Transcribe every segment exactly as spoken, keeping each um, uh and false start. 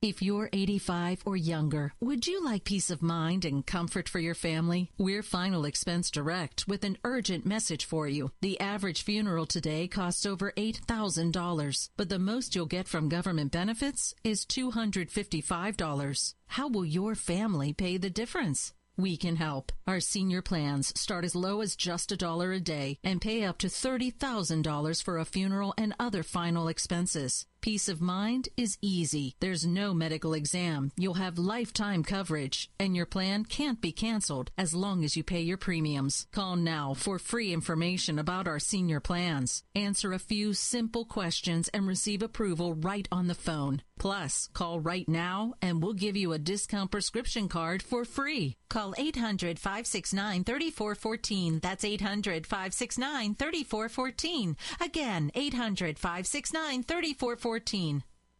If you're eighty-five or younger, would you like peace of mind and comfort for your family? We're Final Expense Direct with an urgent message for you. The average funeral today costs over eight thousand dollars, but the most you'll get from government benefits is two hundred fifty-five dollars. How will your family pay the difference? We can help. Our senior plans start as low as just a dollar a day and pay up to thirty thousand dollars for a funeral and other final expenses. Peace of mind is easy. There's no medical exam. You'll have lifetime coverage, and your plan can't be canceled as long as you pay your premiums. Call now for free information about our senior plans. Answer a few simple questions and receive approval right on the phone. Plus, call right now and we'll give you a discount prescription card for free. Call eight hundred, five six nine, three four one four. That's eight hundred, five six nine, three four one four. Again, eight hundred, five six nine, three four one four. The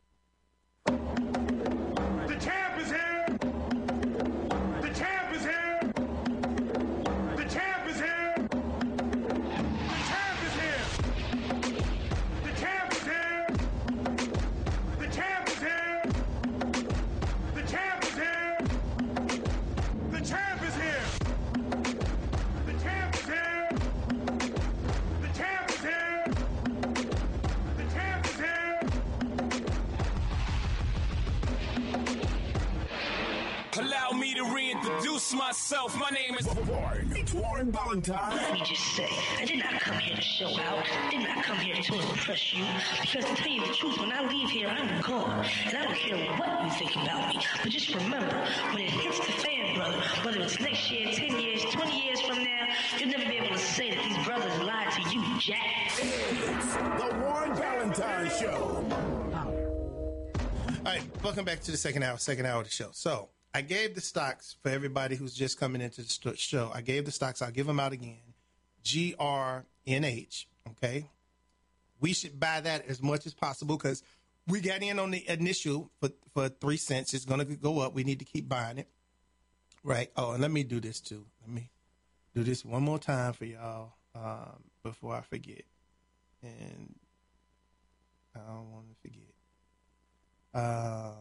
champ is here! The champ is here! The champ is here! The champ is here! The champ is here! The champ is here! The champ is here! The champ is here! The champ is here! The champ is here! The champ is here! Allow me to reintroduce myself. My name is Warren. It's Warren Valentine. Let me just say, I did not come here to show out. I did not come here to impress you. Because to tell you the truth, when I leave here, I'm gone. And I don't care what you think about me. But just remember, when it hits the fan, brother, whether it's next year, ten years, twenty years from now, you'll never be able to say that these brothers lied to you, Jack. It's the Warren Valentine Show. All right, welcome back to the second hour, second hour of the show. So, I gave the stocks for everybody who's just coming into the show. I gave the stocks. I'll give them out again. G R N H, okay? We should buy that as much as possible because we got in on the initial for, for three cents. It's going to go up. We need to keep buying it, right? Oh, and let me do this too. Let me do this one more time for y'all um, before I forget. And I don't want to forget. Um...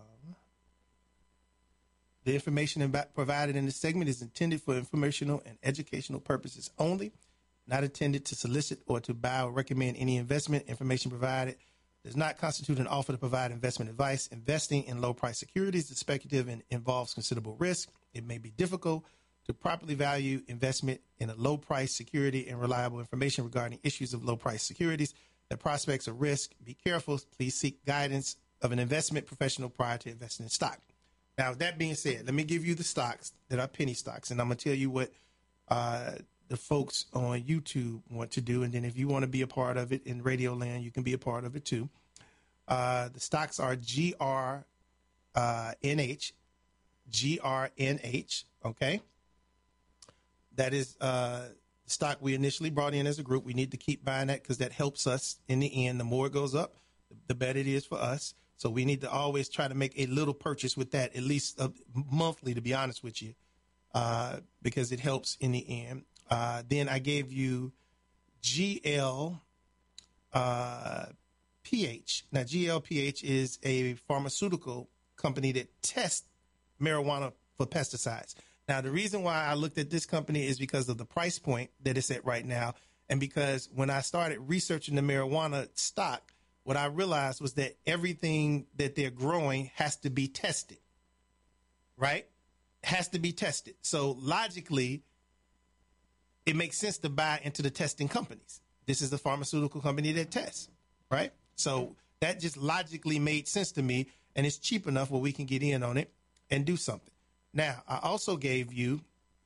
The information provided in this segment is intended for informational and educational purposes only, not intended to solicit or to buy or recommend any investment. Information provided does not constitute an offer to provide investment advice. Investing in low-price securities is speculative and involves considerable risk. It may be difficult to properly value investment in a low-price security, and reliable information regarding issues of low-price securities, the prospects of risk. Be careful. Please seek guidance of an investment professional prior to investing in stock. Now, with that being said, let me give you the stocks that are penny stocks, and I'm going to tell you what uh, the folks on YouTube want to do, and then if you want to be a part of it in Radio Land, you can be a part of it too. Uh, the stocks are G R N H, G R N H, okay? That is uh, the stock we initially brought in as a group. We need to keep buying that because that helps us in the end. The more it goes up, the better it is for us. So we need to always try to make a little purchase with that, at least uh, monthly, to be honest with you, uh, because it helps in the end. Uh, then I gave you G L P H. Now, G L P H is a pharmaceutical company that tests marijuana for pesticides. Now, the reason why I looked at this company is because of the price point that it's at right now, and because when I started researching the marijuana stock, what I realized was that everything that they're growing has to be tested, right? Has to be tested. So logically, it makes sense to buy into the testing companies. This is a pharmaceutical company that tests, right? So that just logically made sense to me, and it's cheap enough where we can get in on it and do something. Now, I also gave you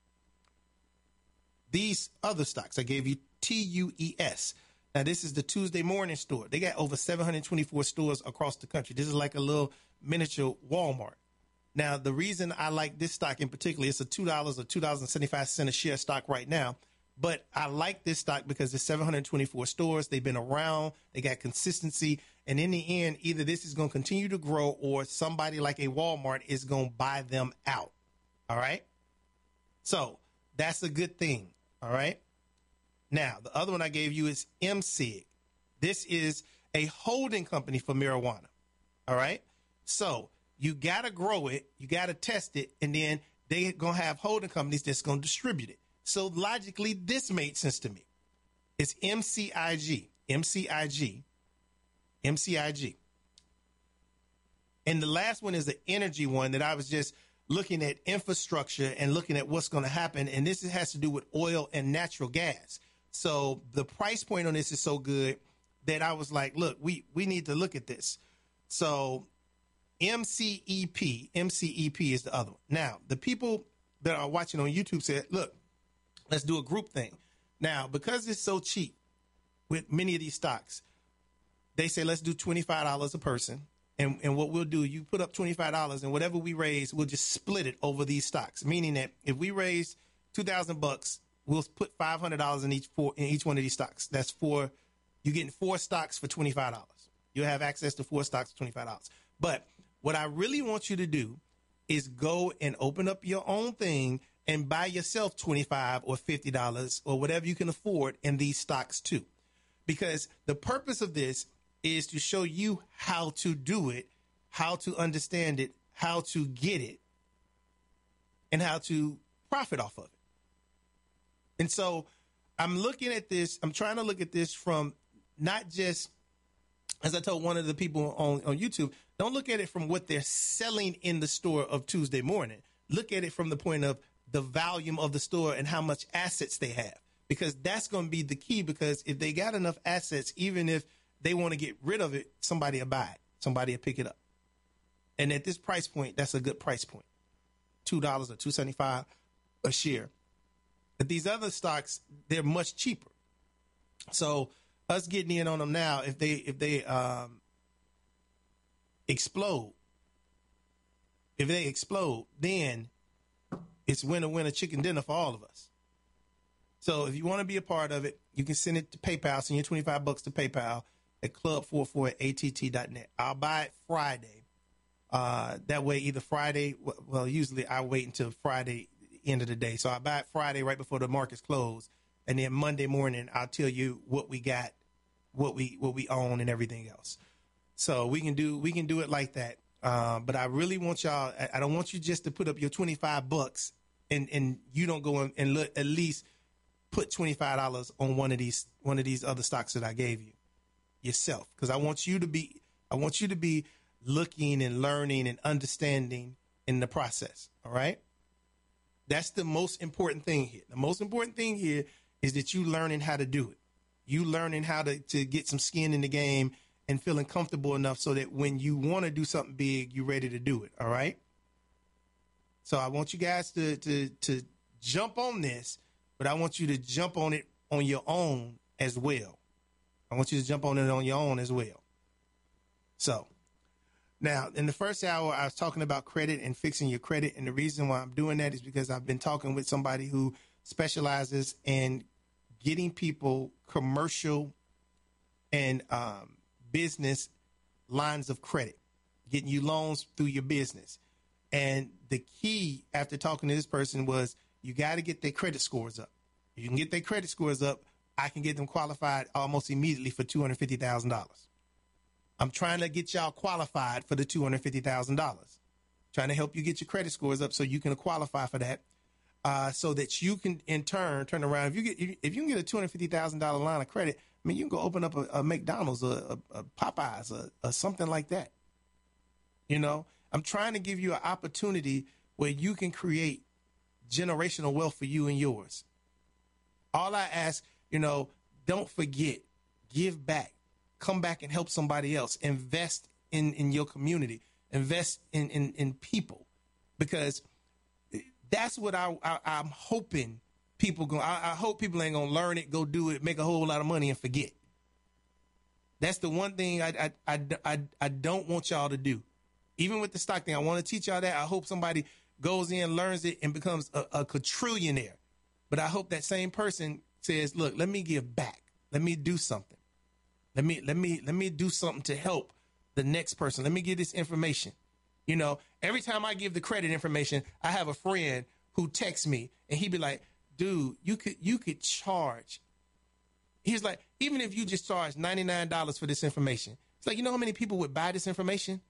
these other stocks. I gave you T U E S. Now, this is the Tuesday Morning store. They got over seven hundred twenty-four stores across the country. This is like a little miniature Walmart. Now, the reason I like this stock in particular, it's a two dollars or two dollars and seventy-five cents a share stock right now. But I like this stock because there's seven hundred twenty-four stores. They've been around. They got consistency. And in the end, either this is going to continue to grow or somebody like a Walmart is going to buy them out. All right? So that's a good thing. All right? Now, the other one I gave you is M S I G. This is a holding company for marijuana. All right? So You got to grow it. You got to test it. And then they're going to have holding companies that's going to distribute it. So logically, this made sense to me. It's M C I G, M C I G, M C I G. And the last one is the energy one that I was just looking at infrastructure and looking at what's going to happen. And this has to do with oil and natural gas. So the price point on this is so good that I was like, look, we, we need to look at this. So M C E P, M C E P is the other one. Now, the people that are watching on YouTube said, look, let's do a group thing. Now, because it's so cheap with many of these stocks, they say, let's do twenty-five dollars a person. And, and what we'll do, you put up twenty-five dollars and whatever we raise, we'll just split it over these stocks. Meaning that if we raise two thousand bucks, we'll put five hundred dollars in each four, in each one of these stocks. That's four. You're getting four stocks for twenty-five dollars. You'll have access to four stocks for twenty-five dollars. But what I really want you to do is go and open up your own thing and buy yourself twenty-five dollars or fifty dollars or whatever you can afford in these stocks too. Because the purpose of this is to show you how to do it, how to understand it, how to get it, and how to profit off of it. And so I'm looking at this, I'm trying to look at this from not just, as I told one of the people on, on YouTube, don't look at it from what they're selling in the store of Tuesday morning. Look at it from the point of the volume of the store and how much assets they have, because that's going to be the key. Because if they got enough assets, even if they want to get rid of it, somebody will buy it. Somebody will pick it up. And at this price point, that's a good price point. two dollars or two seventy-five a share. But these other stocks, they're much cheaper. So us getting in on them now, if they if they um, explode, if they explode, then it's winner, winner, chicken dinner for all of us. So if you want to be a part of it, you can send it to PayPal. Send your twenty-five bucks to PayPal at club forty-four at A T T dot net. I'll buy it Friday. Uh, that way, either Friday, well, usually I wait until Friday, end of the day. So I buy it Friday right before the markets close. And then Monday morning, I'll tell you what we got, what we what we own and everything else. So we can do we can do it like that. Uh, but I really want y'all, I, I don't want you just to put up your twenty-five bucks and, and you don't go and, and look, at least put twenty-five dollars on one of these one of these other stocks that I gave you yourself. Because I want you to be I want you to be looking and learning and understanding in the process. All right. That's the most important thing here. The most important thing here is that you learning how to do it. You learning how to, to get some skin in the game and feeling comfortable enough so that when you want to do something big, you're ready to do it. All right. So I want you guys to, to, to jump on this, but I want you to jump on it on your own as well. I want you to jump on it on your own as well. So now, in the first hour, I was talking about credit and fixing your credit. And the reason why I'm doing that is because I've been talking with somebody who specializes in getting people commercial and um, business lines of credit, getting you loans through your business. And the key after talking to this person was you got to get their credit scores up. If you can get their credit scores up, I can get them qualified almost immediately for two hundred fifty thousand dollars. I'm trying to get y'all qualified for the two hundred fifty thousand dollars. Trying to help you get your credit scores up so you can qualify for that, uh, so that you can in turn turn around. If you get if you can get a two hundred fifty thousand dollars line of credit, I mean, you can go open up a, a McDonald's, a, a, a Popeyes, or a, a something like that. You know, I'm trying to give you an opportunity where you can create generational wealth for you and yours. All I ask, you know, don't forget, give back. Come back and help somebody else. Invest in, in your community. Invest in, in, in people, because that's what I, I, I'm hoping people go. I, I hope people ain't gonna learn it, go do it, make a whole lot of money, and forget. That's the one thing I I I, I, I don't want y'all to do. Even with the stock thing, I want to teach y'all that. I hope somebody goes in, learns it, and becomes a, a quadrillionaire. But I hope that same person says, "Look, let me give back. Let me do something." Let me let me let me do something to help the next person. Let me give this information. You know, every time I give the credit information, I have a friend who texts me and he'd be like, dude, you could you could charge. He's like, even if you just charge ninety-nine dollars for this information, it's like, you know how many people would buy this information?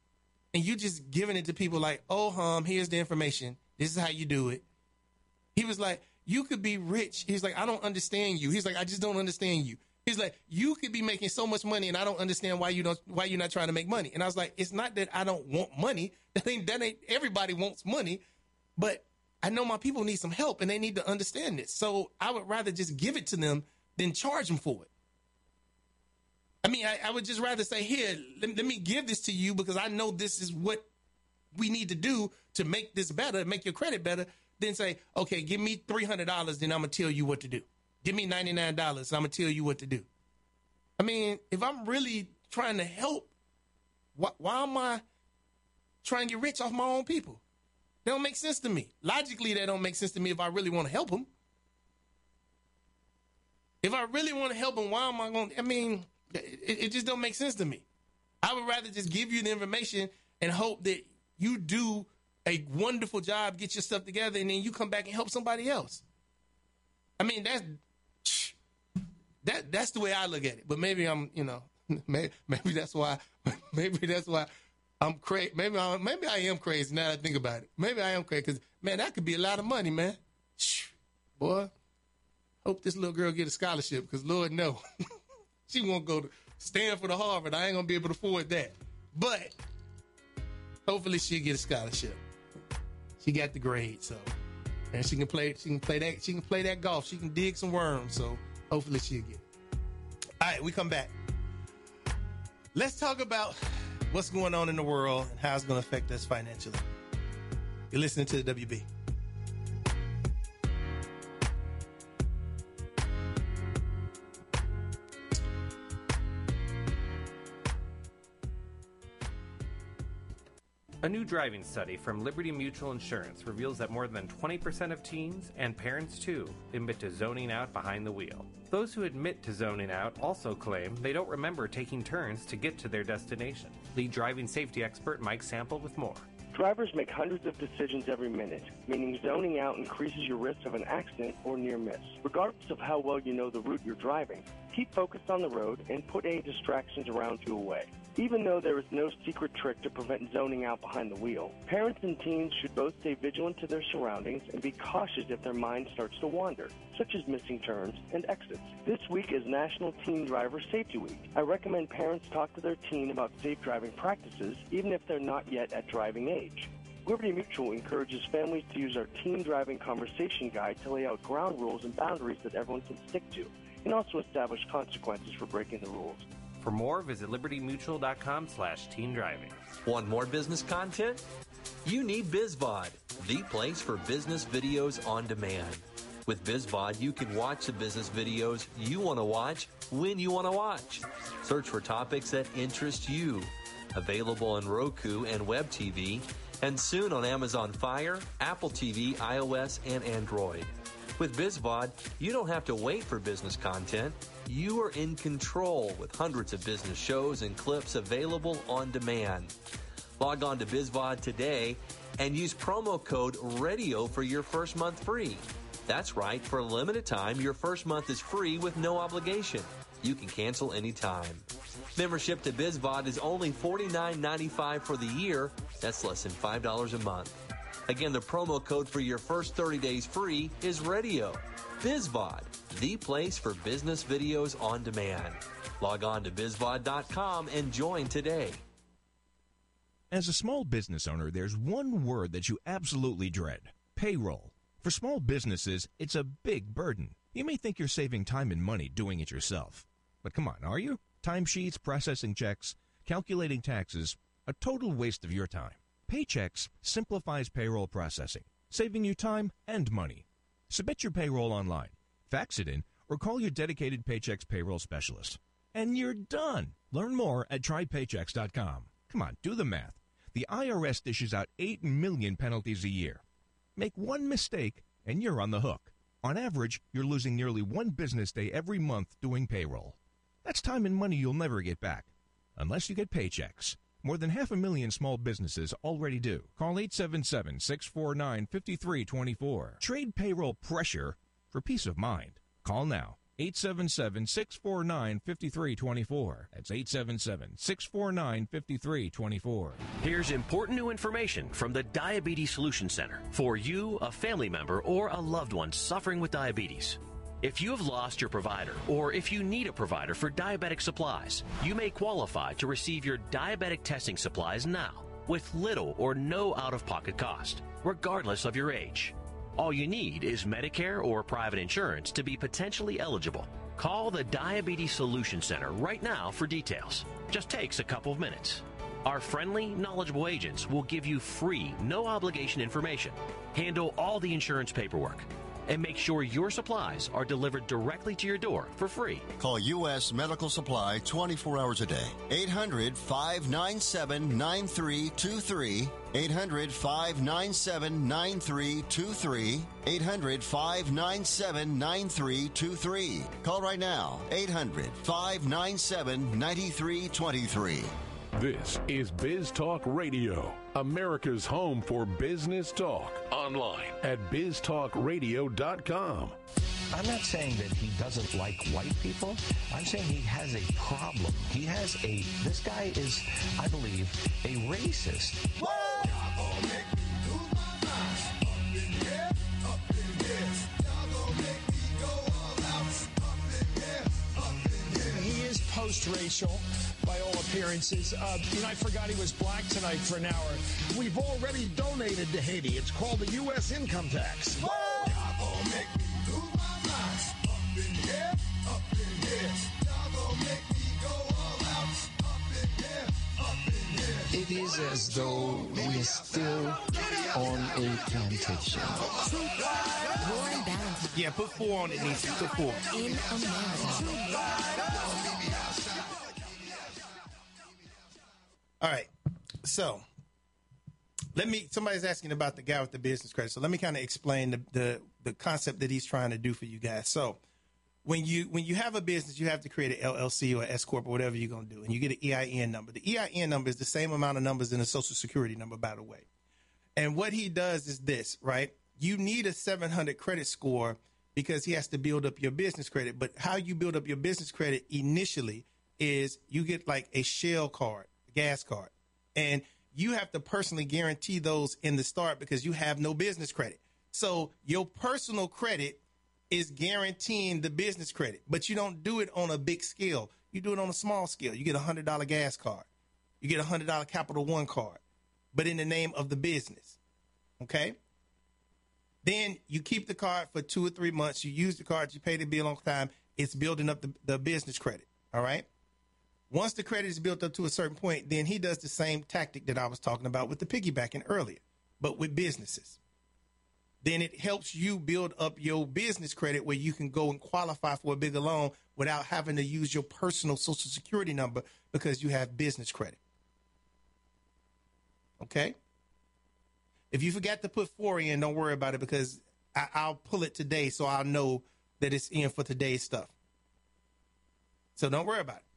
and you just giving it to people like, oh, hum, here's the information. This is how you do it. He was like, you could be rich. He's like, I don't understand you. He's like, I just don't understand you. He's like, you could be making so much money, and I don't understand why you don't, why you're not trying to make money. And I was like, it's not that I don't want money. That ain't, that ain't, everybody wants money, but I know my people need some help, and they need to understand this. So I would rather just give it to them than charge them for it. I mean, I, I would just rather say, here, let, let me give this to you because I know this is what we need to do to make this better, make your credit better, than say, okay, give me three hundred dollars, then I'm going to tell you what to do. Give me ninety-nine dollars, and I'm going to tell you what to do. I mean, if I'm really trying to help, why, why am I trying to get rich off my own people? That don't make sense to me. Logically, that don't make sense to me if I really want to help them. If I really want to help them, why am I going to, I mean, it, it just don't make sense to me. I would rather just give you the information and hope that you do a wonderful job, get your stuff together, and then you come back and help somebody else. I mean, that's that that's the way I look at it. But maybe I'm, you know, maybe, maybe that's why, maybe that's why I'm crazy. Maybe I, maybe I am crazy now that I think about it. Maybe I am crazy because, man, that could be a lot of money, man. Boy, hope this little girl get a scholarship because, Lord, no. She won't go to Stanford or Harvard. I ain't going to be able to afford that. But hopefully she'll get a scholarship. She got the grade, so. And she can play, she can play that, she can play that golf. She can dig some worms, so hopefully she'll get it. All right, we come back. Let's talk about what's going on in the world and how it's going to affect us financially. You're listening to the W B. A new driving study from Liberty Mutual Insurance reveals that more than twenty percent of teens, and parents too, admit to zoning out behind the wheel. Those who admit to zoning out also claim they don't remember taking turns to get to their destination. Lead driving safety expert Mike Sample with more. Drivers make hundreds of decisions every minute, meaning zoning out increases your risk of an accident or near miss. Regardless of how well you know the route you're driving, keep focused on the road and put any distractions around you away. Even though there is no secret trick to prevent zoning out behind the wheel, parents and teens should both stay vigilant to their surroundings and be cautious if their mind starts to wander, such as missing turns and exits. This week is National Teen Driver Safety Week. I recommend parents talk to their teen about safe driving practices, even if they're not yet at driving age. Liberty Mutual encourages families to use our Teen Driving Conversation Guide to lay out ground rules and boundaries that everyone can stick to, and also establish consequences for breaking the rules. For more, visit libertymutual.com slash teen driving. Want more business content? You need BizVod, the place for business videos on demand. With BizVod, you can watch the business videos you want to watch when you want to watch. Search for topics that interest you. Available on Roku and Web T V, and soon on Amazon Fire, Apple T V, iOS, and Android. With BizVod, you don't have to wait for business content. You are in control with hundreds of business shows and clips available on demand. Log on to BizVod today and use promo code RADIO for your first month free. That's right, for a limited time, your first month is free with no obligation. You can cancel anytime. Membership to BizVod is only forty-nine ninety-five for the year. That's less than five dollars a month. Again, the promo code for your first thirty days free is RADIO. BizVod, the place for business videos on demand. Log on to bizvod dot com and join today. As a small business owner, there's one word that you absolutely dread: payroll. For small businesses, it's a big burden. You may think you're saving time and money doing it yourself. But come on, are you? Timesheets, processing checks, calculating taxes, a total waste of your time. Paychex simplifies payroll processing, saving you time and money. Submit your payroll online, fax it in, or call your dedicated Paychex payroll specialist. And you're done. Learn more at try paychex dot com. Come on, do the math. The I R S dishes out eight million penalties a year. Make one mistake, and you're on the hook. On average, you're losing nearly one business day every month doing payroll. That's time and money you'll never get back, unless you get Paychex. More than half a million small businesses already do. Call eight seven seven, six four nine, five three two four. Trade payroll pressure for peace of mind. Call now. eight seven seven, six four nine, five three two four. That's eight seven seven, six four nine, five three two four. Here's important new information from the Diabetes Solution Center for you, a family member, or a loved one suffering with diabetes. If you have lost your provider, or if you need a provider for diabetic supplies, you may qualify to receive your diabetic testing supplies now with little or no out-of-pocket cost, regardless of your age. All you need is Medicare or private insurance to be potentially eligible. Call the Diabetes Solution Center right now for details. Just takes a couple of minutes. Our friendly, knowledgeable agents will give you free, no-obligation information, handle all the insurance paperwork, and make sure your supplies are delivered directly to your door for free. Call U S Medical Supply twenty-four hours a day. eight hundred, five nine seven, nine three two three. eight hundred, five nine seven, nine three two three. eight hundred, five nine seven, nine three two three. Call right now. eight hundred, five nine seven, nine three two three. This is Biz Talk Radio, America's home for business talk. Online at biz talk radio dot com. I'm not saying that he doesn't like white people. I'm saying he has a problem. He has a, this guy is, I believe, a racist. What? He is post-racial by all appearances. Uh, you know, I forgot he was black tonight for an hour. We've already donated to Haiti. It's called the U S income tax. What? It is as though we are still on a plantation. Warren Ballantyne. Yeah, put four on it, Niecy. Put four. In America. All right. So let me, somebody's asking about the guy with the business credit. So let me kind of explain the, the, the concept that he's trying to do for you guys. So when you, when you have a business, you have to create an L L C or S Corp or whatever you're going to do. And you get an E I N number. The E I N number is the same amount of numbers in a social security number, by the way. And what he does is this, right? You need a seven hundred credit score because he has to build up your business credit. But how you build up your business credit initially is you get like a Shell card, a gas card, and you have to personally guarantee those in the start because you have no business credit. So your personal credit is guaranteeing the business credit, but you don't do it on a big scale. You do it on a small scale. You get a one hundred dollar gas card. You get a one hundred dollar Capital One card, but in the name of the business, okay? Then you keep the card for two or three months. You use the card. You pay the bill on time. It's building up the, the business credit, all right? Once the credit is built up to a certain point, then he does the same tactic that I was talking about with the piggybacking earlier, but with businesses. Then it helps you build up your business credit where you can go and qualify for a bigger loan without having to use your personal social security number because you have business credit. Okay? If you forgot to put four in, don't worry about it because I, I'll pull it today so I'll know that it's in for today's stuff. So don't worry about it.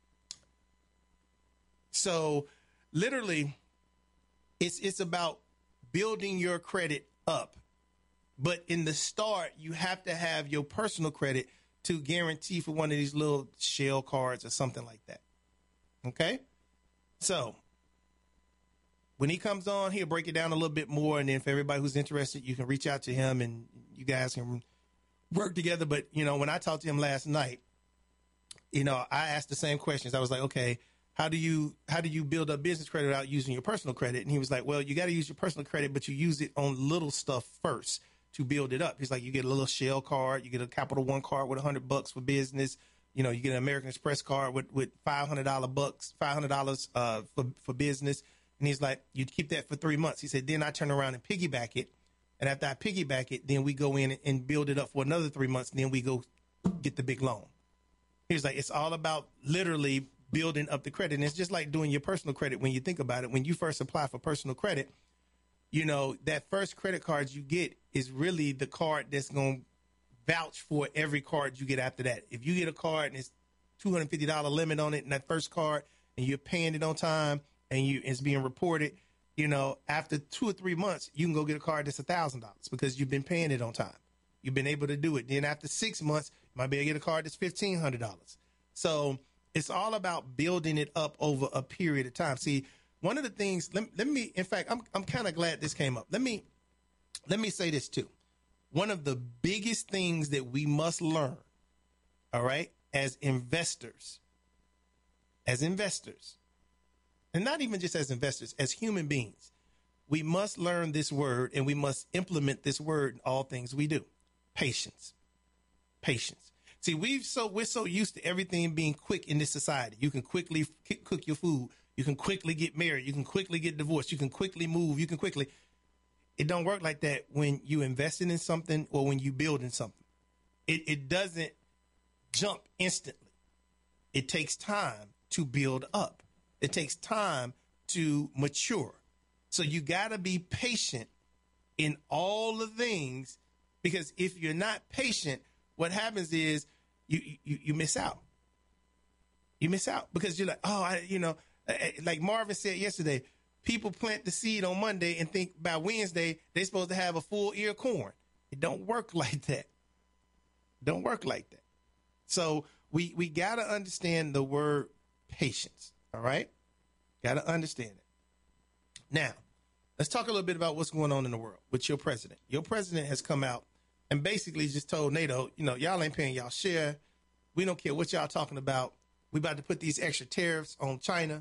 So literally, it's it's about building your credit up. But in the start, you have to have your personal credit to guarantee for one of these little Shell cards or something like that. Okay? So when he comes on, he'll break it down a little bit more. And then for everybody who's interested, you can reach out to him and you guys can work together. But, you know, when I talked to him last night, you know, I asked the same questions. I was like, okay, how do you how do you build up business credit without using your personal credit? And he was like, well, you got to use your personal credit, but you use it on little stuff first to build it up. He's like, you get a little Shell card, you get a Capital One card with a hundred bucks for business. You know, you get an American Express card with, with five hundred dollars bucks, five hundred dollars uh, for, for business. And he's like, you keep that for three months. He said, then I turn around and piggyback it. And after I piggyback it, then we go in and build it up for another three months. And then we go get the big loan. He was like, it's all about literally building up the credit. And it's just like doing your personal credit when you think about it. When you first apply for personal credit, you know, that first credit card you get is really the card that's going to vouch for every card you get after that. If you get a card and it's two hundred fifty dollars limit on it in that first card and you're paying it on time and you it's being reported, you know, after two or three months, you can go get a card that's one thousand dollars because you've been paying it on time. You've been able to do it. Then after six months, you might be able to get a card that's fifteen hundred dollars. So it's all about building it up over a period of time. See, one of the things, let, let me, in fact, I'm I'm kind of glad this came up. Let me, let me say this too. One of the biggest things that we must learn, all right, as investors, as investors, and not even just as investors, as human beings, we must learn this word and we must implement this word in all things we do. Patience. Patience. See, we've so we're so used to everything being quick in this society. You can quickly f- cook your food. You can quickly get married. You can quickly get divorced. You can quickly move. You can quickly. It don't work like that when you investing in something or when you building something. It it doesn't jump instantly. It takes time to build up. It takes time to mature. So you got to be patient in all the things, because if you're not patient, what happens is you, you, you miss out. You miss out because you're like, oh, I, you know, like Marvin said yesterday, people plant the seed on Monday and think by Wednesday they're supposed to have a full ear of corn. It don't work like that. Don't work like that. So we, we got to understand the word patience. All right. Got to understand it. Now, let's talk a little bit about what's going on in the world with your president. Your president has come out and basically just told NATO, you know, y'all ain't paying y'all share. We don't care what y'all talking about. We about to put these extra tariffs on China.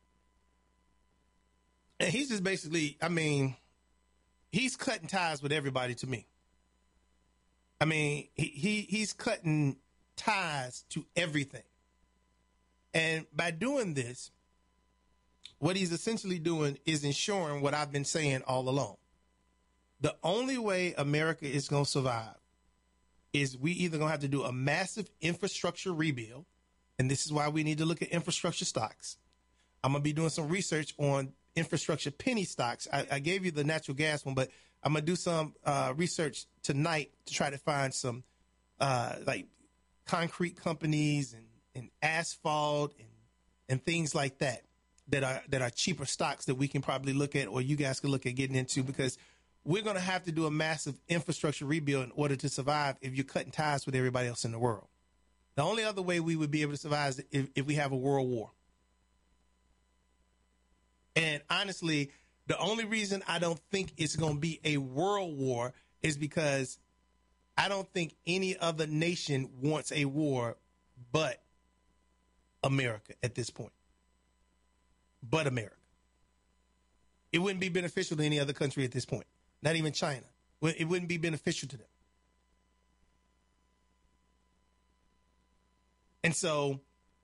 And he's just basically, I mean, he's cutting ties with everybody to me. I mean, he, he he's cutting ties to everything. And by doing this, what he's essentially doing is ensuring what I've been saying all along. The only way America is going to survive is we either going to have to do a massive infrastructure rebuild, and this is why we need to look at infrastructure stocks. I'm going to be doing some research on infrastructure penny stocks. I, I gave you the natural gas one, but I'm going to do some uh, research tonight to try to find some uh, like concrete companies and, and asphalt and, and things like that. that are that are cheaper stocks that we can probably look at, or you guys can look at getting into, because we're going to have to do a massive infrastructure rebuild in order to survive if you're cutting ties with everybody else in the world. The only other way we would be able to survive is if, if we have a world war. And honestly, the only reason I don't think it's going to be a world war is because I don't think any other nation wants a war but America at this point. But America. It wouldn't be beneficial to any other country at this point. Not even China. It wouldn't be beneficial to them. And so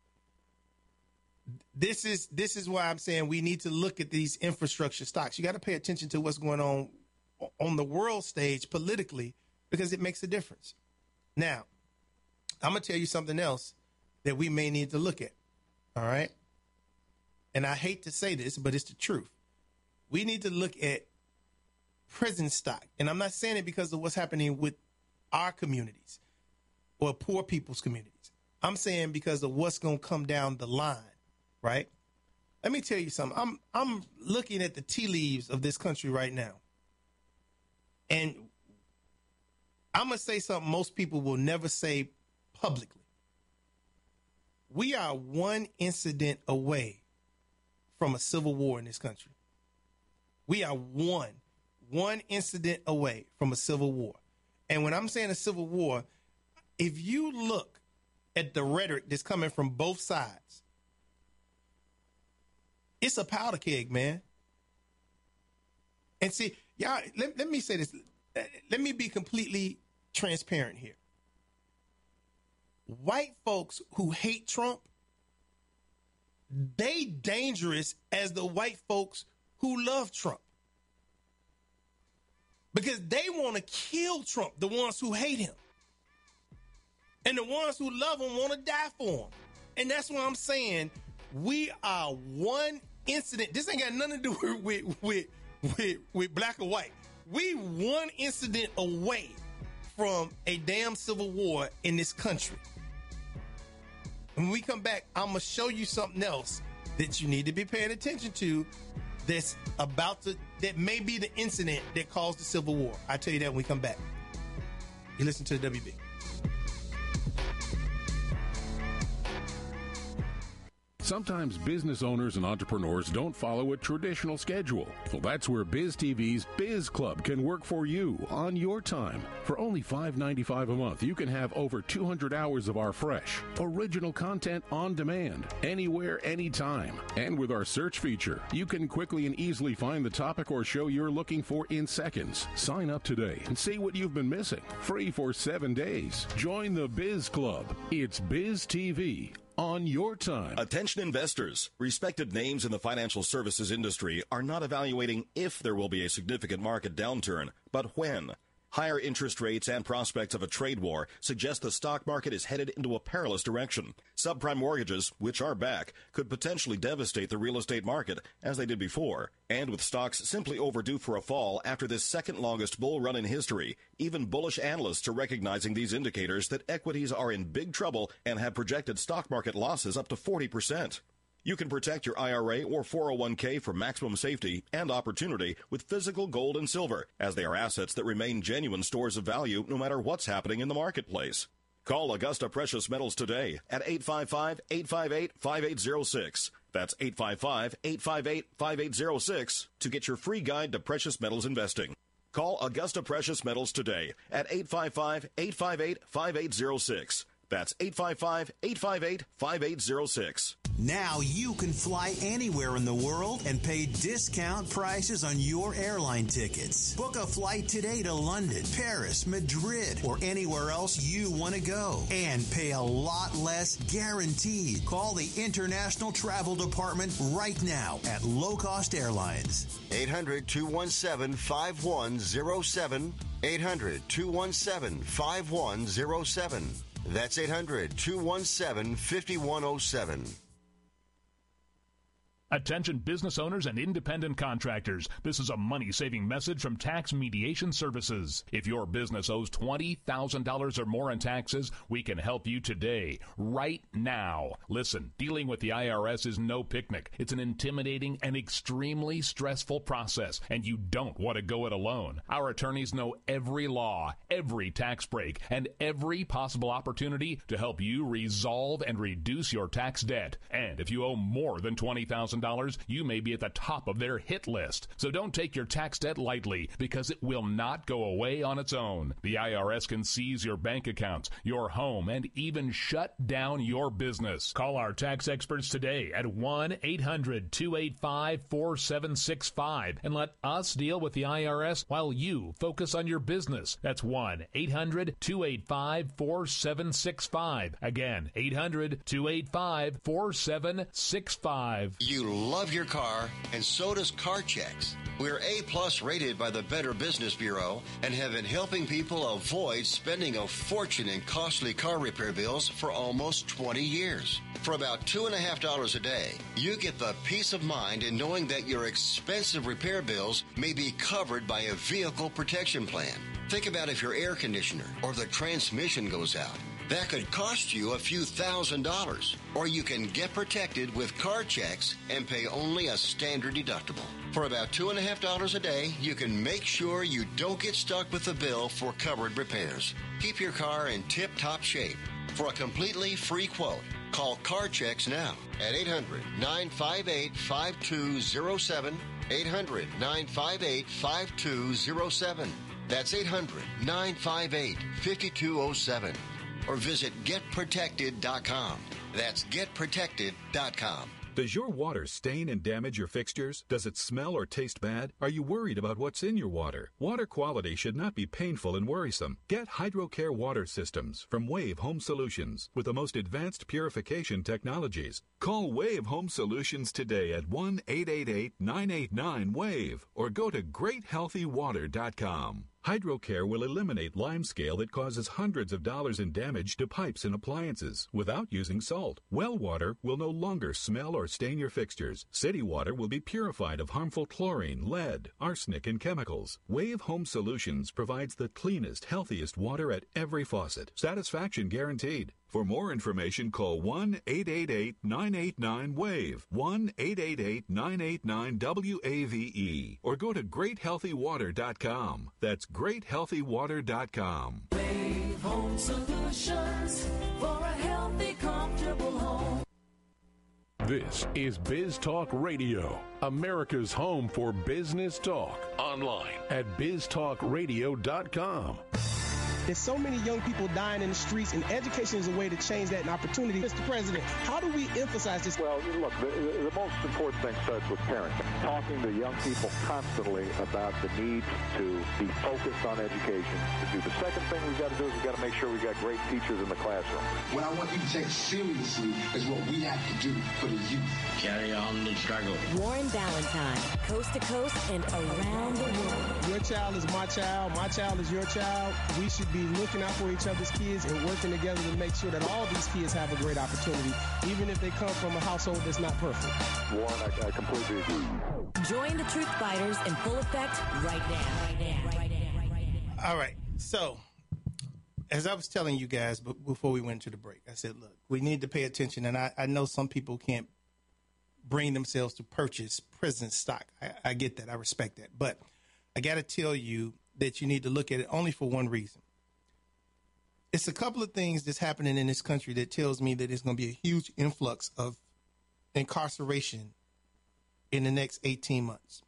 this is this is why I'm saying we need to look at these infrastructure stocks. You got to pay attention to what's going on on the world stage politically, because it makes a difference. Now, I'm going to tell you something else that we may need to look at. All right? And I hate to say this, but it's the truth. We need to look at prison stock. And I'm not saying it because of what's happening with our communities or poor people's communities. I'm saying because of what's going to come down the line, right? Let me tell you something. I'm I'm looking at the tea leaves of this country right now. And I'm going to say something most people will never say publicly. We are one incident away from a civil war in this country. We are one, one incident away from a civil war. And when I'm saying a civil war, if you look at the rhetoric that's coming from both sides, it's a powder keg, man. And see, y'all, let, let me say this. Let me be completely transparent here. White folks who hate Trump, they dangerous as the white folks who love Trump. Because they want to kill Trump, the ones who hate him. And the ones who love him want to die for him. And that's why I'm saying we are one incident. This ain't got nothing to do with, with, with, with black or white. We one incident away from a damn civil war in this country. When we come back, I'm going to show you something else that you need to be paying attention to that's about to, that may be the incident that caused the Civil War. I'll tell you that when we come back. You listen to the W B. Sometimes business owners and entrepreneurs don't follow a traditional schedule. Well, that's where BizTV's Biz Club can work for you on your time. For only five dollars and ninety-five cents a month, you can have over two hundred hours of our fresh, original content on demand, anywhere, anytime. And with our search feature, you can quickly and easily find the topic or show you're looking for in seconds. Sign up today and see what you've been missing. Free for seven days. Join the Biz Club. It's BizTV. On your time. Attention investors. Respected names in the financial services industry are not evaluating if there will be a significant market downturn, but when. Higher interest rates and prospects of a trade war suggest the stock market is headed into a perilous direction. Subprime mortgages, which are back, could potentially devastate the real estate market, as they did before. And with stocks simply overdue for a fall after this second longest bull run in history, even bullish analysts are recognizing these indicators that equities are in big trouble and have projected stock market losses up to forty percent. You can protect your I R A or four oh one k for maximum safety and opportunity with physical gold and silver, as they are assets that remain genuine stores of value no matter what's happening in the marketplace. Call Augusta Precious Metals today at eight five five, eight five eight, five eight zero six. That's eight five five, eight five eight, five eight zero six to get your free guide to precious metals investing. Call Augusta Precious Metals today at eight five five, eight five eight, five eight zero six. That's eight five five, eight five eight, five eight zero six. Now you can fly anywhere in the world and pay discount prices on your airline tickets. Book a flight today to London, Paris, Madrid, or anywhere else you want to go. And pay a lot less guaranteed. Call the International Travel Department right now at Low Cost Airlines. eight hundred, two one seven, five one zero seven. eight hundred, two one seven, five one zero seven. That's eight hundred, two one seven, five one zero seven. Attention business owners and independent contractors. This is a money-saving message from Tax Mediation Services. If your business owes twenty thousand dollars or more in taxes, we can help you today, right now. Listen, dealing with the I R S is no picnic. It's an intimidating and extremely stressful process, and you don't want to go it alone. Our attorneys know every law, every tax break, and every possible opportunity to help you resolve and reduce your tax debt. And if you owe more than twenty thousand dollars, you may be at the top of their hit list. So don't take your tax debt lightly, because it will not go away on its own. The I R S can seize your bank accounts, your home, and even shut down your business. Call our tax experts today at one eight hundred, two eight five, four seven six five and let us deal with the I R S while you focus on your business. That's one eight hundred, two eight five, four seven six five. Again, eight hundred, two eight five, four seven six five. You love your car, and so does CarChecks. We're A-plus rated by the Better Business Bureau and have been helping people avoid spending a fortune in costly car repair bills for almost twenty years. For about two and a half dollars a day, you get the peace of mind in knowing that your expensive repair bills may be covered by a vehicle protection plan. Think about if your air conditioner or the transmission goes out. That could cost you a few thousand dollars. Or you can get protected with CarChecks and pay only a standard deductible. For about two and a half dollars a day, you can make sure you don't get stuck with the bill for covered repairs. Keep your car in tip-top shape. For a completely free quote, call CarChecks now at eight hundred, nine five eight, five two zero seven, eight hundred, nine five eight, five two zero seven. That's eight hundred, nine five eight, five two zero seven. Or visit get protected dot com. That's get protected dot com. Does your water stain and damage your fixtures? Does it smell or taste bad? Are you worried about what's in your water? Water quality should not be painful and worrisome. Get HydroCare water systems from Wave Home Solutions with the most advanced purification technologies. Call Wave Home Solutions today at one eight eight eight, nine eight nine, WAVE or go to great healthy water dot com. HydroCare will eliminate limescale that causes hundreds of dollars in damage to pipes and appliances without using salt. Well water will no longer smell or stain your fixtures. City water will be purified of harmful chlorine, lead, arsenic, and chemicals. Wave Home Solutions provides the cleanest, healthiest water at every faucet. Satisfaction guaranteed. For more information, call one eight eight eight, nine eight nine, WAVE, one eight eight eight, nine eight nine, W A V E, or go to great healthy water dot com. That's great healthy water dot com. Home Solutions for a healthy, comfortable home. This is Biz Talk Radio, America's home for business talk. Online at biz talk radio dot com. There's so many young people dying in the streets, and education is a way to change that, an opportunity. Mister President, how do we emphasize this? Well, look, the, the most important thing starts with parenting. Talking to young people constantly about the need to be focused on education. To do the second thing we've got to do is we've got to make sure we've got great teachers in the classroom. What I want you to take seriously is what we have to do for the youth. Carry on the struggle. Warren Valentine, coast to coast and around the world. Your child is my child. My child is your child. We should be looking out for each other's kids and working together to make sure that all these kids have a great opportunity, even if they come from a household that's not perfect. Warren, I, I completely agree. Join the Truth Fighters in full effect right now. Right now. Right now. Right now. All right. So, as I was telling you guys b- before we went to the break, I said, look, we need to pay attention. And I, I know some people can't bring themselves to purchase prison stock. I, I get that. I respect that. But I got to tell you that you need to look at it only for one reason. It's a couple of things that's happening in this country that tells me that there's going to be a huge influx of incarceration in the next eighteen months.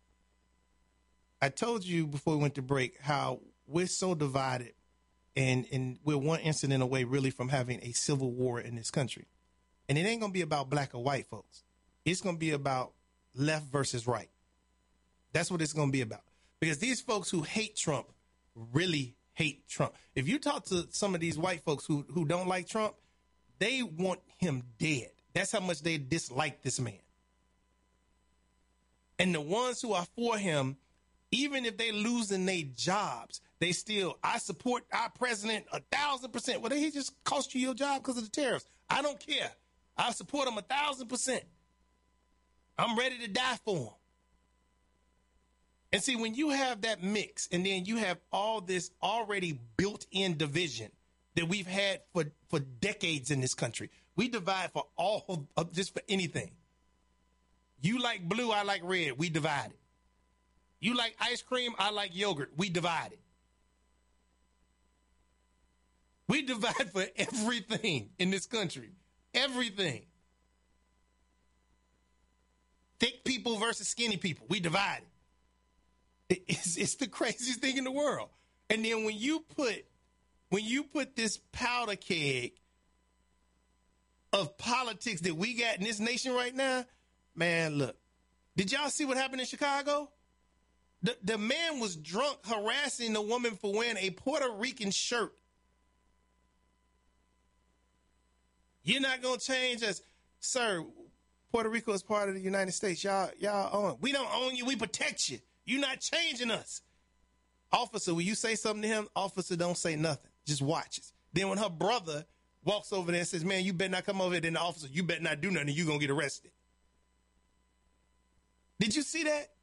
I told you before we went to break how we're so divided, and, and we're one incident away really from having a civil war in this country. And it ain't going to be about black or white folks. It's going to be about left versus right. That's what it's going to be about. Because these folks who hate Trump really hate Trump. If you talk to some of these white folks who, who don't like Trump, they want him dead. That's how much they dislike this man. And the ones who are for him, even if they losing their jobs, they still, I support our president a thousand percent. Well, he just cost you your job because of the tariffs. I don't care. I support him a thousand percent. I'm ready to die for him. And see, when you have that mix and then you have all this already built-in division that we've had for, for decades in this country, we divide for all of just for anything. You like blue, I like red, we divide it. You like ice cream, I like yogurt, we divide it. We divide for everything in this country. Everything. Thick people versus skinny people, we divide it. It's, it's the craziest thing in the world. And then when you put when you put this powder keg of politics that we got in this nation right now, man, look, did y'all see what happened in Chicago? The, the man was drunk harassing the woman for wearing a Puerto Rican shirt. You're not going to change us. Sir, Puerto Rico is part of the United States. Y'all, y'all own. We don't own you. We protect you. You're not changing us. Officer, when you say something to him, officer don't say nothing. Just watches. Then when her brother walks over there and says, man, you better not come over here, then the officer, you better not do nothing, you're going to get arrested. Did you see that?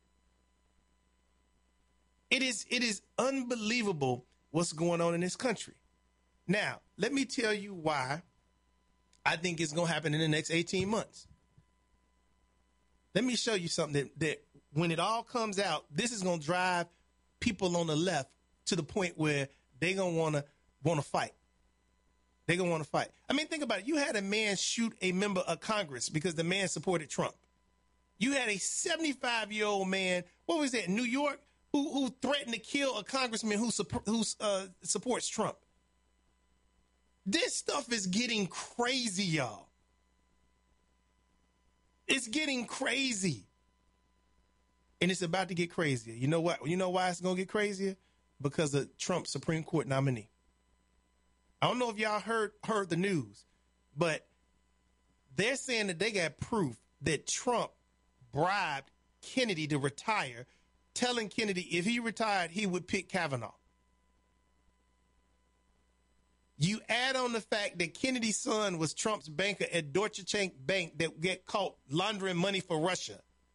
It is, it is unbelievable what's going on in this country. Now, let me tell you why I think it's going to happen in the next eighteen months. Let me show you something that, that when it all comes out, this is going to drive people on the left to the point where they're going to want to want to fight. They're going to want to fight. I mean, think about it. You had a man shoot a member of Congress because the man supported Trump. You had a seventy-five-year-old man, what was that, in New York, who who threatened to kill a congressman who, who uh, supports Trump. This stuff is getting crazy, y'all. It's getting crazy. And it's about to get crazier. You know what? You know why it's going to get crazier? Because of Trump's Supreme Court nominee. I don't know if y'all heard heard the news, but they're saying that they got proof that Trump bribed Kennedy to retire, telling Kennedy if he retired, he would pick Kavanaugh. You add on the fact that Kennedy's son was Trump's banker at Deutsche Bank that get caught laundering money for Russia.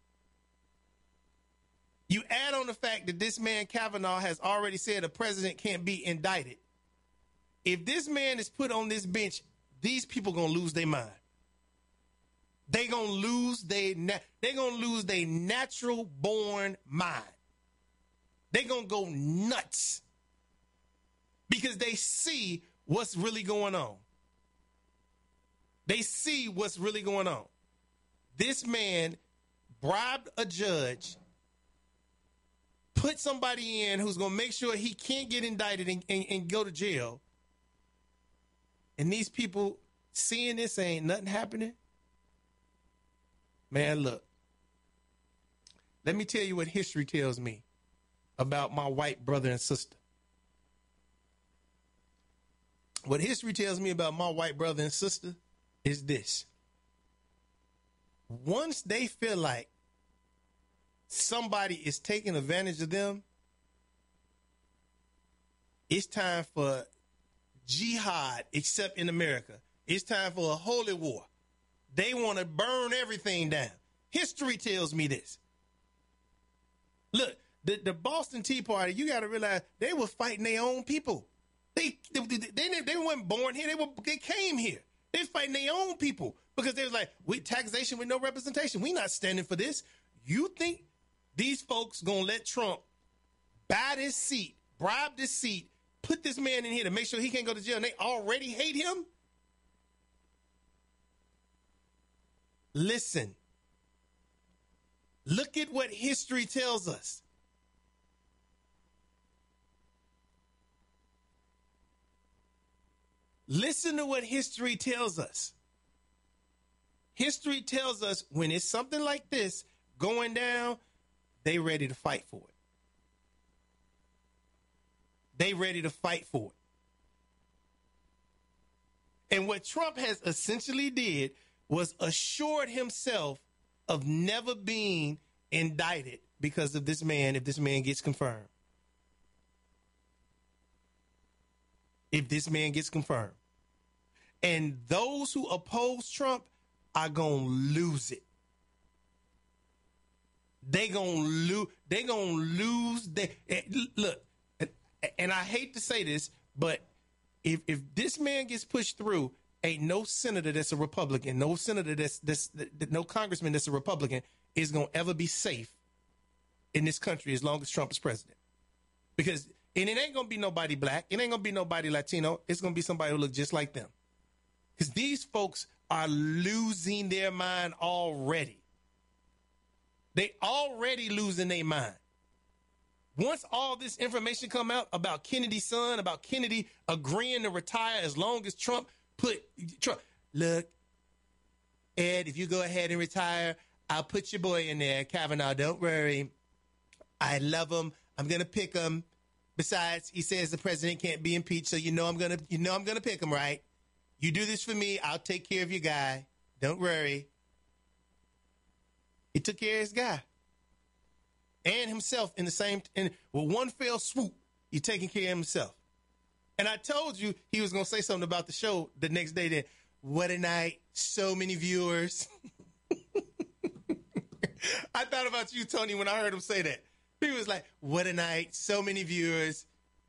You add on the fact that this man Kavanaugh has already said a president can't be indicted. If this man is put on this bench, these people going to lose their mind. They going to lose their na- they going to lose their natural born mind. They going to go nuts. because they see what's really going on. They see what's really going on. This man bribed a judge, put somebody in who's going to make sure he can't get indicted and, and, and go to jail. And these people seeing this, ain't nothing happening. Man, look. Let me tell you what history tells me about my white brother and sister. What history tells me about my white brother and sister is this. Once they feel like somebody is taking advantage of them, it's time for jihad, except in America. It's time for a holy war. They want to burn everything down. History tells me this. Look, the, the Boston Tea Party, you got to realize they were fighting their own people. They they, they they weren't born here. They were they came here. They fighting their own people because they was like, we taxation with no representation. We not standing for this. You think these folks gonna let Trump buy this seat, bribe this seat, put this man in here to make sure he can't go to jail, and they already hate him? Listen. Look at what history tells us. Listen to what history tells us. History tells us when it's something like this going down, they ready to fight for it. They ready to fight for it. And what Trump has essentially did was assured himself of never being indicted because of this man, if this man gets confirmed. If this man gets confirmed. And those who oppose Trump are going to lose it. They going to lose. They going to lose. They, look, and I hate to say this, but if if this man gets pushed through, ain't no senator that's a Republican, no senator that's, that's no congressman that's a Republican is going to ever be safe in this country as long as Trump is president. Because, and it ain't going to be nobody black. It ain't going to be nobody Latino. It's going to be somebody who look just like them. Because these folks are losing their mind already. They already losing their mind. Once all this information come out about Kennedy's son, about Kennedy agreeing to retire as long as Trump put Trump, look, Ed, if you go ahead and retire, I'll put your boy in there, Kavanaugh. Don't worry. I love him. I'm gonna pick him. Besides, he says the president can't be impeached, so you know I'm gonna, you know I'm gonna pick him, right? You do this for me, I'll take care of your guy. Don't worry. He took care of his guy and himself in the same, in with one fell swoop. He's taking care of himself. And I told you he was going to say something about the show the next day that, what a night, so many viewers. I thought about you, Tony, when I heard him say that. He was like, what a night, so many viewers.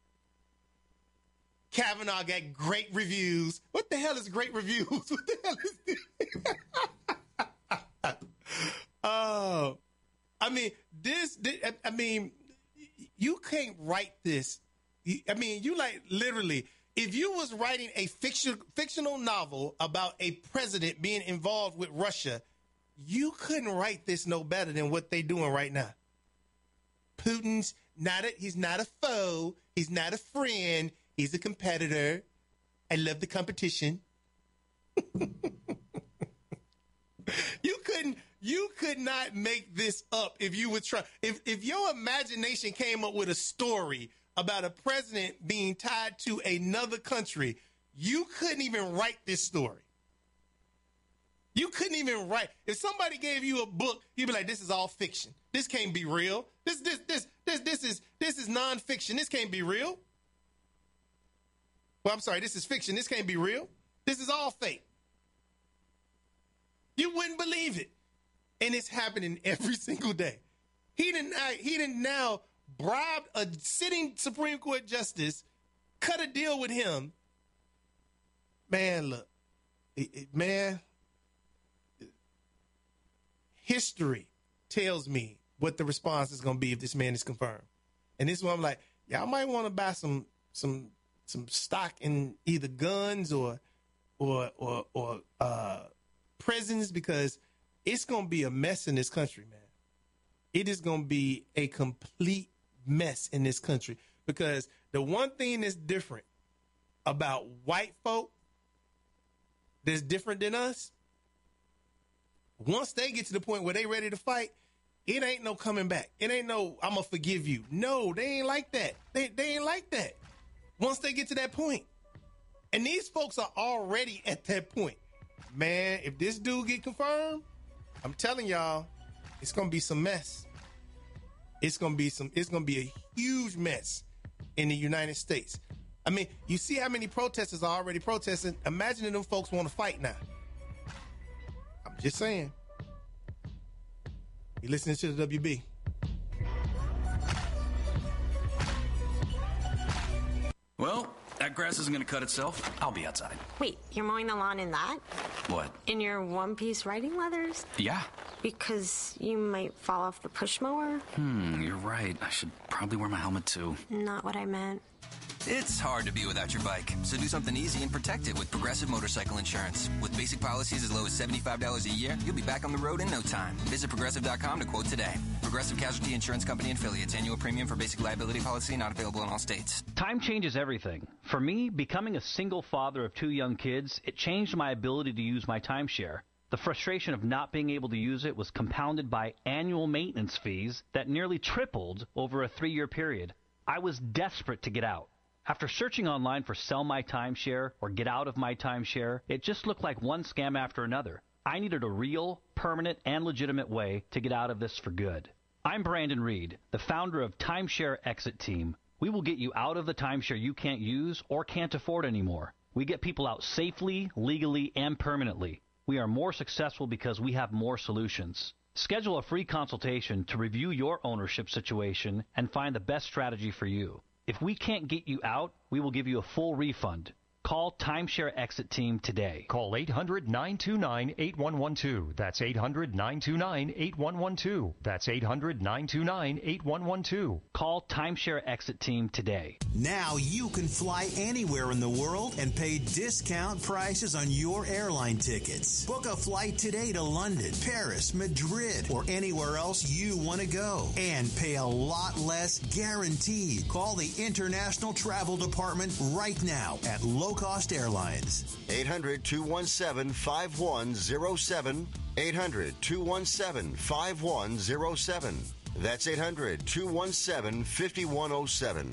Kavanaugh got great reviews. What the hell is great reviews? What the hell is this? Oh, I mean, this, this, I mean, you can't write this. I mean, you like literally, if you was writing a fiction, fictional novel about a president being involved with Russia, you couldn't write this no better than what they doing right now. Putin's not a, he's not a foe. He's not a friend. He's a competitor. I love the competition. You couldn't, you could not make this up if you would try. If, if your imagination came up with a story about a president being tied to another country, you couldn't even write this story. You couldn't even write. If somebody gave you a book, you'd be like, this is all fiction. This can't be real. This, this, this, this, this is, this is nonfiction. This can't be real. Well, I'm sorry. This is fiction. This can't be real. This is all fake. You wouldn't believe it. And it's happening every single day. He didn't, he didn't now bribe a sitting Supreme Court justice, cut a deal with him. Man, look, it, it, man, history tells me what the response is going to be if this man is confirmed. And this is why I'm like, y'all might want to buy some, some some stock in either guns or or or or uh, prisons, because it's gonna be a mess in this country, man. It is gonna be a complete mess in this country, because the one thing that's different about white folk that's different than us, once they get to the point where they ready to fight, it ain't no coming back. It ain't no, I'm going to forgive you. No, they ain't like that. They, they ain't like that. Once they get to that point. And these folks are already at that point. Man, if this dude get confirmed, I'm telling y'all, it's going to be some mess. It's going to be some, it's going to be a huge mess in the United States. I mean, you see how many protesters are already protesting. Imagine if them folks want to fight now. I'm just saying. You're listening to the W B. Well, that grass isn't going to cut itself. I'll be outside. Wait, you're mowing the lawn in that? What? In your one-piece riding leathers? Yeah. Because you might fall off the push mower? Hmm, you're right. I should probably wear my helmet too. Not what I meant. It's hard to be without your bike, so do something easy and protect it with Progressive Motorcycle Insurance. With basic policies as low as seventy-five dollars a year, you'll be back on the road in no time. Visit Progressive dot com to quote today. Progressive Casualty Insurance Company and affiliates. Annual premium for basic liability policy not available in all states. Time changes everything. For me, becoming a single father of two young kids, it changed my ability to use my timeshare. The frustration of not being able to use it was compounded by annual maintenance fees that nearly tripled over a three-year period. I was desperate to get out. After searching online for Sell My Timeshare or Get Out of My Timeshare, it just looked like one scam after another. I needed a real, permanent, and legitimate way to get out of this for good. I'm Brandon Reed, the founder of Timeshare Exit Team. We will get you out of the timeshare you can't use or can't afford anymore. We get people out safely, legally, and permanently. We are more successful because we have more solutions. Schedule a free consultation to review your ownership situation and find the best strategy for you. If we can't get you out, we will give you a full refund. Call Timeshare Exit Team today. Call eight hundred nine two nine eight one one two. That's eight hundred nine two nine eight one one two. That's eight hundred nine two nine eight one one two. Call Timeshare Exit Team today. Now you can fly anywhere in the world and pay discount prices on your airline tickets. Book a flight today to London, Paris, Madrid, or anywhere else you want to go. And pay a lot less guaranteed. Call the International Travel Department right now at Low Cost Airlines. eight hundred two one seven five one zero seven. eight hundred two one seven five one zero seven. That's eight hundred two one seven five one zero seven.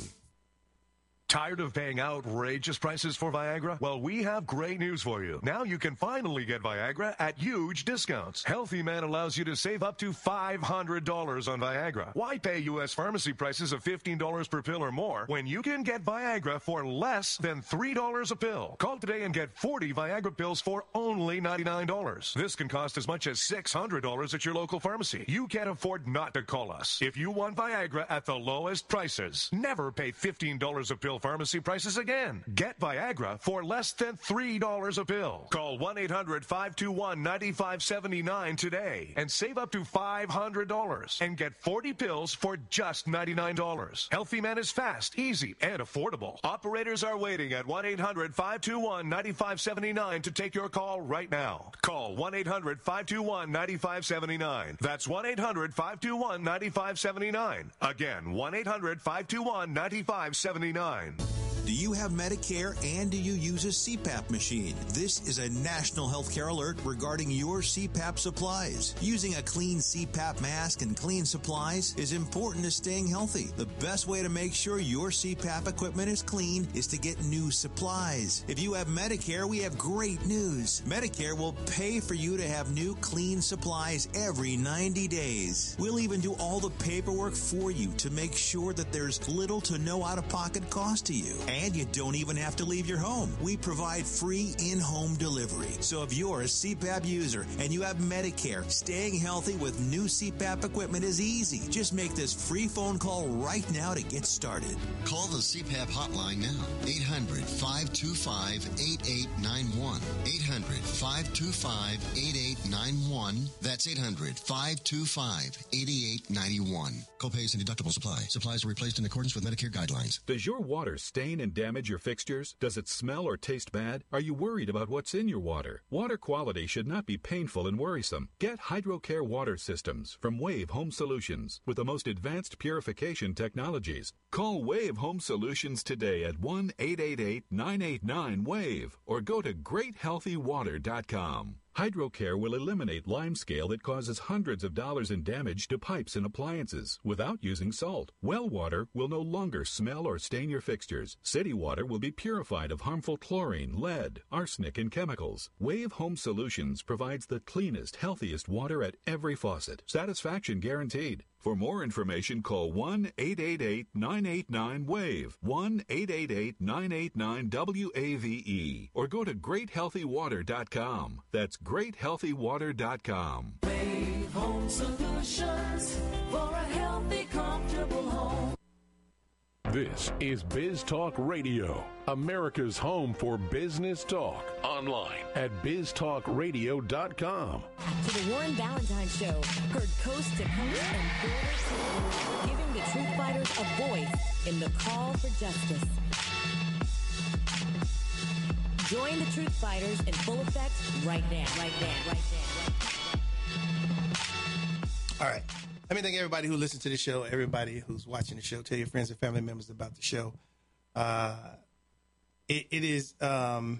Tired of paying outrageous prices for Viagra? Well, we have great news for you. Now you can finally get Viagra at huge discounts. Healthy Man allows you to save up to five hundred dollars on Viagra. Why pay U S pharmacy prices of fifteen dollars per pill or more when you can get Viagra for less than three dollars a pill? Call today and get forty Viagra pills for only ninety-nine dollars. This can cost as much as six hundred dollars at your local pharmacy. You can't afford not to call us. If you want Viagra at the lowest prices, never pay fifteen dollars a pill pharmacy prices again. Get Viagra for less than three dollars a pill. Call one eight hundred five two one nine five seven nine today and save up to five hundred dollars and get forty pills for just ninety-nine dollars. Healthy Man is fast, easy, and affordable. Operators are waiting at one eight hundred five two one nine five seven nine to take your call right now. Call one eight hundred five two one nine five seven nine. That's one eight hundred five two one nine five seven nine. Again, one eight hundred five two one nine five seven nine. Do you have Medicare and do you use a C PAP machine? This is a national healthcare alert regarding your C PAP supplies. Using a clean C PAP mask and clean supplies is important to staying healthy. The best way to make sure your C PAP equipment is clean is to get new supplies. If you have Medicare, we have great news. Medicare will pay for you to have new clean supplies every ninety days. We'll even do all the paperwork for you to make sure that there's little to no out-of-pocket cost to you. And you don't even have to leave your home. We provide free in-home delivery. So if you're a C PAP user and you have Medicare, staying healthy with new C PAP equipment is easy. Just make this free phone call right now to get started. Call the C PAP hotline now. eight hundred five two five eight eight nine one. eight hundred five two five eight eight nine one. That's eight hundred five two five eight eight nine one. Copays and deductibles apply. Supplies are replaced in accordance with Medicare guidelines. Does your water stain and damage your fixtures? Does it smell or taste bad? Are you worried about what's in your water? Water quality should not be painful and worrisome. Get HydroCare water systems from Wave Home Solutions with the most advanced purification technologies. Call Wave Home Solutions today at one eight eight eight, nine eight nine, WAVE or go to great healthy water dot com. HydroCare will eliminate limescale that causes hundreds of dollars in damage to pipes and appliances without using salt. Well water will no longer smell or stain your fixtures. City water will be purified of harmful chlorine, lead, arsenic, and chemicals. Wave Home Solutions provides the cleanest, healthiest water at every faucet. Satisfaction guaranteed. For more information, call one eight eight eight, nine eight nine, WAVE, one eight eight eight, nine eight nine, W A V E, or go to great healthy water dot com. That's great healthy water dot com. Wave Home Solutions for a healthy, comfortable home. This is Biz Talk Radio, America's home for business talk. Online at biz talk radio dot com. To the Warren Valentine Show, heard coast to coast and border to border, giving the truth fighters a voice in the call for justice. Join the truth fighters in full effect right now, right now, right now. All right. Let me thank everybody who listens to the show, everybody who's watching the show. Tell your friends and family members about the show. Uh, it, it is um,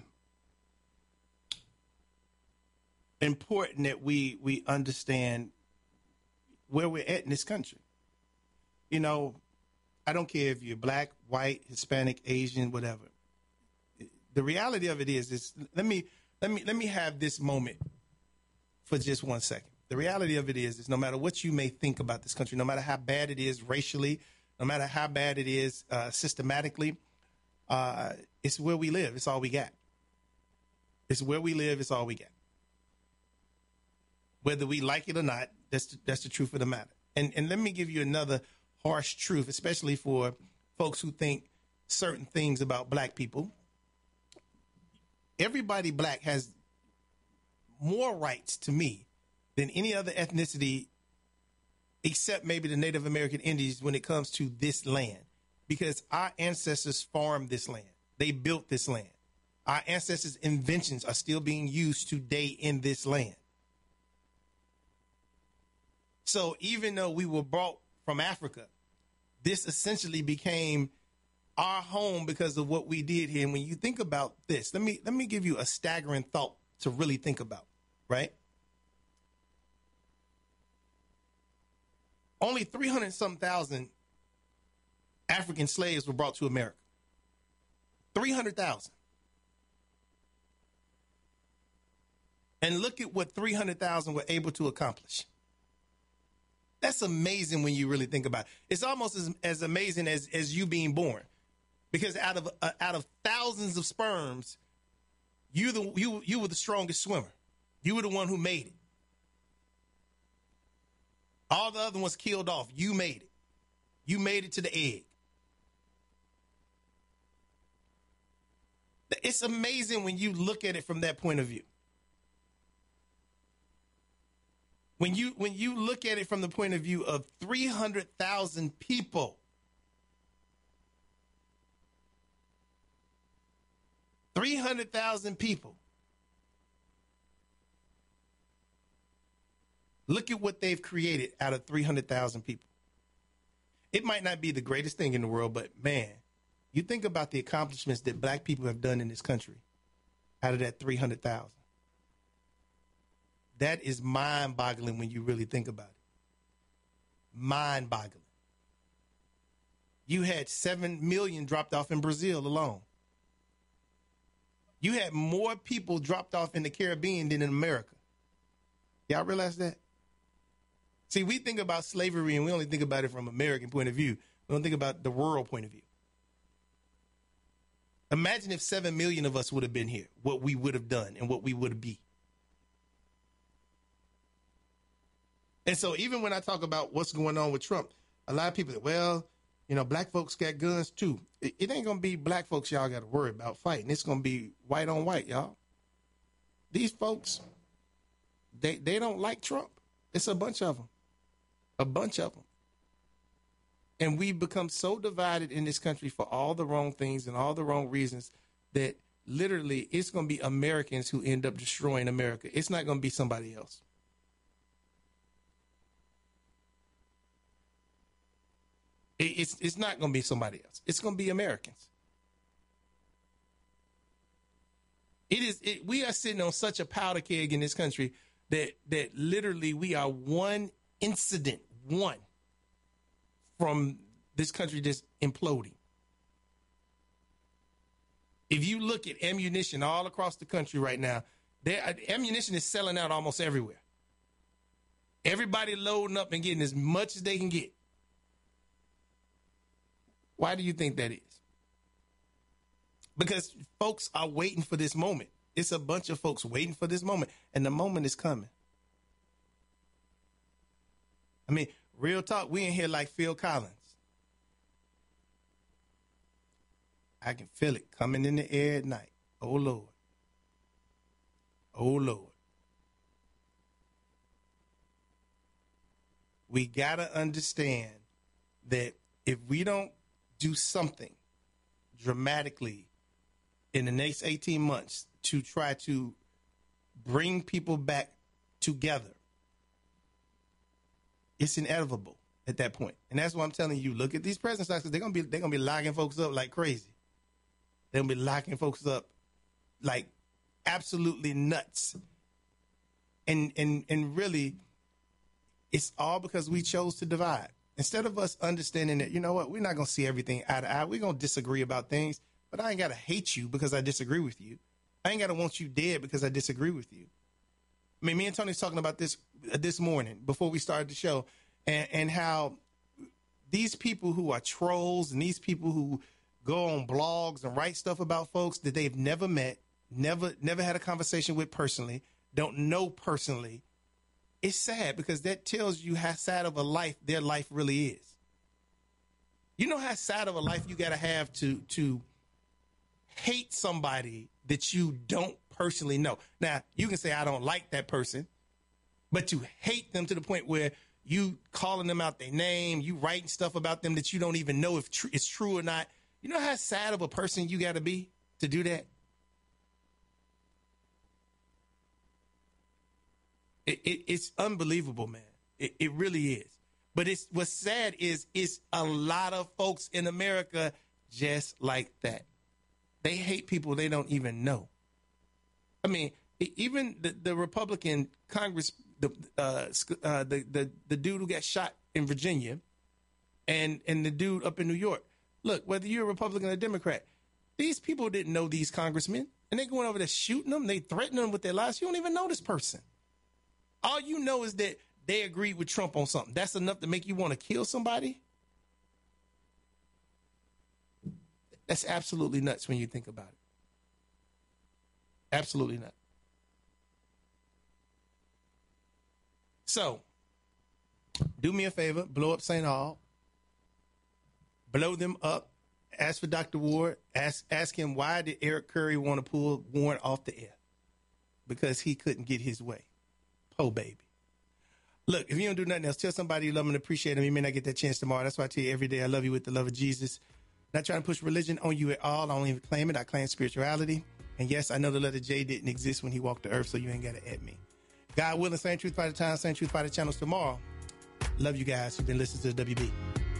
important that we we understand where we're at in this country. You know, I don't care if you're black, white, Hispanic, Asian, whatever. The reality of it is, is let me let me let me have this moment for just one second. The reality of it is, is no matter what you may think about this country, no matter how bad it is racially, no matter how bad it is uh, systematically, uh, it's where we live. It's all we got. It's where we live. It's all we got. Whether we like it or not, that's the, that's the truth of the matter. And and let me give you another harsh truth, especially for folks who think certain things about black people. Everybody black has more rights to me than any other ethnicity except maybe the Native American Indians when it comes to this land, because our ancestors farmed this land. They built this land. Our ancestors' inventions are still being used today in this land. So even though we were brought from Africa, this essentially became our home because of what we did here. And when you think about this, let me let me give you a staggering thought to really think about, right? Only three hundred some thousand African slaves were brought to America. three hundred thousand. And look at what three hundred thousand were able to accomplish. That's amazing when you really think about it. It's almost as, as amazing as, as you being born. Because out of uh, out of thousands of sperms, you the you you were the strongest swimmer. You were the one who made it. All the other ones killed off. You made it. You made it to the egg. It's amazing when you look at it from that point of view. When you when you look at it from the point of view of three hundred thousand people. three hundred thousand people. Look at what they've created out of three hundred thousand people. It might not be the greatest thing in the world, but man, you think about the accomplishments that black people have done in this country out of that three hundred thousand. That is mind-boggling when you really think about it. Mind-boggling. You had seven million dropped off in Brazil alone. You had more people dropped off in the Caribbean than in America. Y'all realize that? See, we think about slavery and we only think about it from an American point of view. We don't think about the world point of view. Imagine if seven million of us would have been here, what we would have done and what we would be. And so even when I talk about what's going on with Trump, a lot of people say, well, you know, black folks got guns too. It, it ain't going to be black folks y'all got to worry about fighting. It's going to be white on white, y'all. These folks, they they don't like Trump. It's a bunch of them. A bunch of them. And we've become so divided in this country for all the wrong things and all the wrong reasons that literally it's going to be Americans who end up destroying America. It's not going to be somebody else. It, it's, it's not going to be somebody else. It's going to be Americans. It is. It, we are sitting on such a powder keg in this country that that literally we are one incident, one, from this country just imploding. If you look at ammunition all across the country right now, there ammunition is selling out almost everywhere. Everybody loading up and getting as much as they can get. Why do you think that is? Because folks are waiting for this moment. It's a bunch of folks waiting for this moment, and the moment is coming. I mean, real talk, we in here like Phil Collins. I can feel it coming in the air at night. Oh, Lord. Oh, Lord. We got to understand that if we don't do something dramatically in the next eighteen months to try to bring people back together, it's inevitable at that point. And that's why I'm telling you, look at these president stocks, because they're gonna be they're gonna be locking folks up like crazy. They're gonna be locking folks up like absolutely nuts. And and and really, it's all because we chose to divide. Instead of us understanding that, you know what, we're not gonna see everything eye to eye. We're gonna disagree about things. But I ain't got to hate you because I disagree with you. I ain't got to want you dead because I disagree with you. I mean, me and Tony was talking about this uh, this morning before we started the show, and, and how these people who are trolls and these people who go on blogs and write stuff about folks that they've never met, never never had a conversation with personally, don't know personally, it's sad because that tells you how sad of a life their life really is. You know how sad of a life you got to have to to hate somebody that you don't personally know. Now, you can say, I don't like that person, but to hate them to the point where you calling them out their name, you writing stuff about them that you don't even know if tr- it's true or not. You know how sad of a person you got to be to do that? It, it, it's unbelievable, man. It, it really is. But it's what's sad is it's a lot of folks in America just like that. They hate people they don't even know. I mean, even the, the Republican Congress, the, uh, uh, the the the dude who got shot in Virginia, and and the dude up in New York. Look, whether you're a Republican or Democrat, these people didn't know these congressmen, and they going over there shooting them. They threatening them with their lives. You don't even know this person. All you know is that they agreed with Trump on something. That's enough to make you want to kill somebody? That's absolutely nuts when you think about it. Absolutely nuts. So, do me a favor, blow up Saint Hall. Blow them up. Ask for Doctor Ward. Ask ask him, why did Eric Curry want to pull Warren off the air? Because he couldn't get his way. Po baby. Look, if you don't do nothing else, tell somebody you love them and appreciate them. You may not get that chance tomorrow. That's why I tell you every day I love you with the love of Jesus. Not trying to push religion on you at all. I don't even claim it. I claim spirituality. And yes, I know the letter J didn't exist when he walked the earth, so you ain't got to add me. God willing, same truth by the time, same truth by the channels tomorrow. Love you guys. You've been listening to the W B.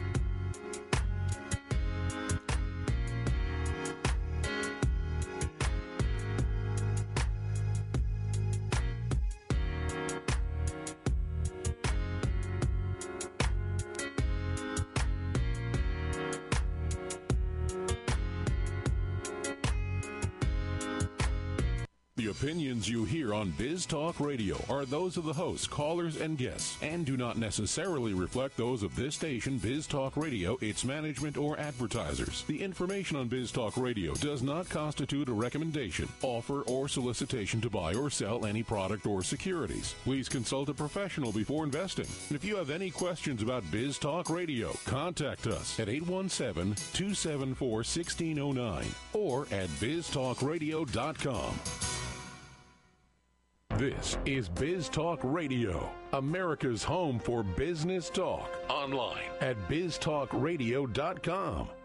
The opinions you hear on Biz Talk Radio are those of the hosts, callers, and guests, and do not necessarily reflect those of this station, Biz Talk Radio, its management, or advertisers. The information on Biz Talk Radio does not constitute a recommendation, offer, or solicitation to buy or sell any product or securities. Please consult a professional before investing. And if you have any questions about Biz Talk Radio, contact us at eight one seven, two seven four, one six zero nine or at biz talk radio dot com. This is Biz Talk Radio, America's home for business talk. Online at biz talk radio dot com.